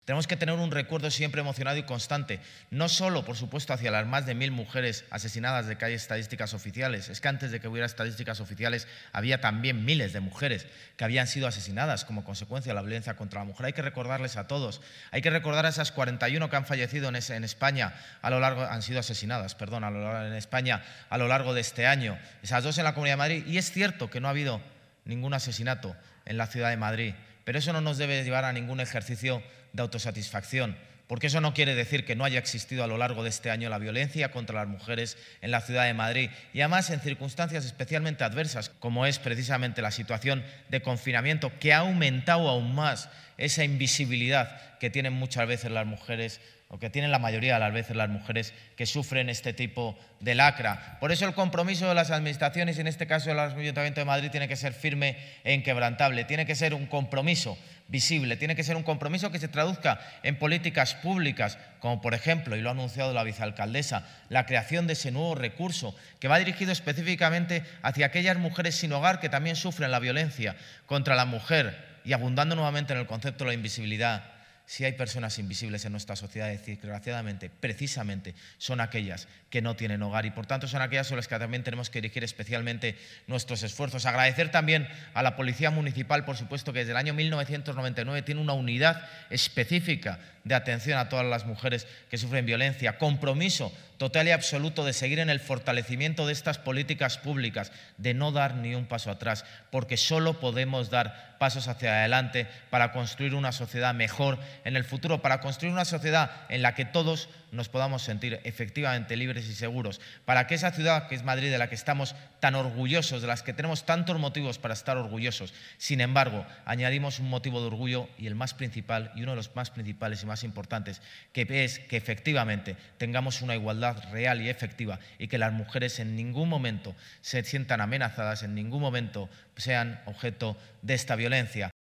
Tenemos que tener un recuerdo siempre emocionado y constante, no solo, por supuesto, hacia las más de 1000 mujeres asesinadas de que hay estadísticas oficiales. Es que antes de que hubiera estadísticas oficiales había también miles de mujeres que habían sido asesinadas como consecuencia de la violencia contra la mujer. Hay que recordarles a todos. Hay que recordar a esas 41 que han fallecido en España han sido asesinadas, en España a lo largo de este año. Esas 2 en la Comunidad de Madrid. Y es cierto que no ha habido ningún asesinato en la ciudad de Madrid, pero eso no nos debe llevar a ningún ejercicio de autosatisfacción, porque eso no quiere decir que no haya existido a lo largo de este año la violencia contra las mujeres en la ciudad de Madrid, y además en circunstancias especialmente adversas, como es precisamente la situación de confinamiento, que ha aumentado aún más esa invisibilidad que tienen muchas veces las mujeres, o que tienen la mayoría de las veces las mujeres que sufren este tipo de lacra. Por eso el compromiso de las administraciones, y en este caso el Ayuntamiento de Madrid, tiene que ser firme e inquebrantable, tiene que ser un compromiso visible, tiene que ser un compromiso que se traduzca en políticas públicas, como por ejemplo, y lo ha anunciado la vicealcaldesa, la creación de ese nuevo recurso que va dirigido específicamente hacia aquellas mujeres sin hogar que también sufren la violencia contra la mujer, y abundando nuevamente en el concepto de la invisibilidad. Si hay personas invisibles en nuestra sociedad, desgraciadamente, precisamente son aquellas que no tienen hogar, y por tanto son aquellas sobre las que también tenemos que dirigir especialmente nuestros esfuerzos. Agradecer también a la Policía Municipal, por supuesto, que desde el año 1999 tiene una unidad específica de atención a todas las mujeres que sufren violencia. Compromiso total y absoluto de seguir en el fortalecimiento de estas políticas públicas, de no dar ni un paso atrás, porque solo podemos dar pasos hacia adelante para construir una sociedad mejor en el futuro, para construir una sociedad en la que todos nos podamos sentir efectivamente libres y seguros, para que esa ciudad que es Madrid, de la que estamos tan orgullosos, de las que tenemos tantos motivos para estar orgullosos, sin embargo, añadimos un motivo de orgullo, y el más principal, y uno de los más principales y más importantes, que es que efectivamente tengamos una igualdad real y efectiva, y que las mujeres en ningún momento se sientan amenazadas, en ningún momento sean objeto de esta violencia.